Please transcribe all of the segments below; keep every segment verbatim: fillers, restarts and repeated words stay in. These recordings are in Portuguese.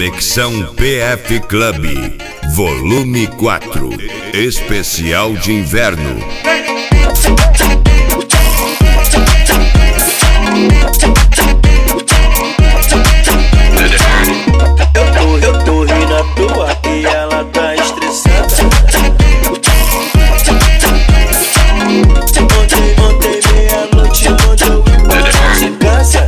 Conexão P F Club, volume quatro, especial de inverno. Eu tô, eu tô rindo à toa e ela tá estressada. Ontem, ontem, meia-noite, mandou eu ir pra de casa.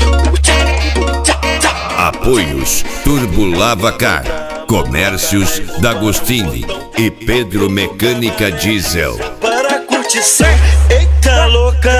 Apoios Turbo Lavacar, Comércios D'Agostini e Pedro Mecânica Diesel. Para a curtição, eita louca.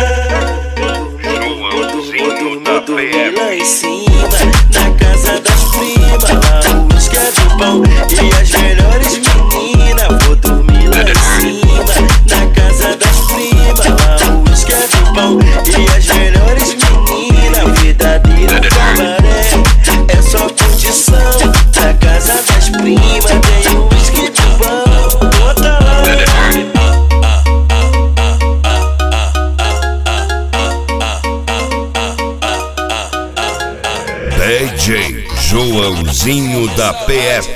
Joãozinho da P F. Lá em cima, na casa das primas, lá o uísque é do pão e as melhores meninas. Vou dormir lá em cima, na casa das primas, lá o uísque é do pão e as melhores meninas. Verdadeiro cabaré, é só curtição. Na casa das primas tem o uísque do pão. Bota lá. D J Joãozinho da P F.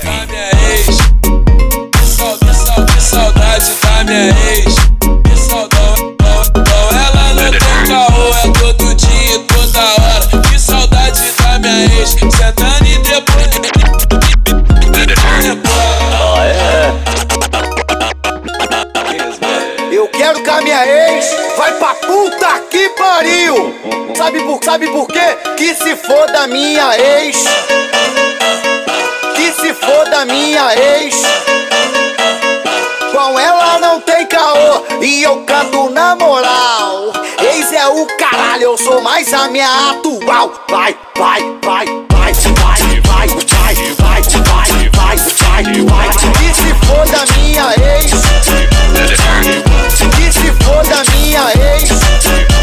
Que saudade da minha ex. Que saudade, ela não tem caô, é todo dia, toda hora. Que saudade da minha ex. Sentando e depois. Ah, é? Eu quero que a minha ex vai pra puta que pariu. Sabe por, sabe por quê? Que se for da minha ex. Que se for da minha ex. Com ela não tem caô e eu canto na moral. Ex é o caralho, eu sou mais a minha atual. Vai, vai, vai, vai, vai, vai, vai, vai, vai, vai, vai, vai. Que se for da minha ex. Que se for da minha ex.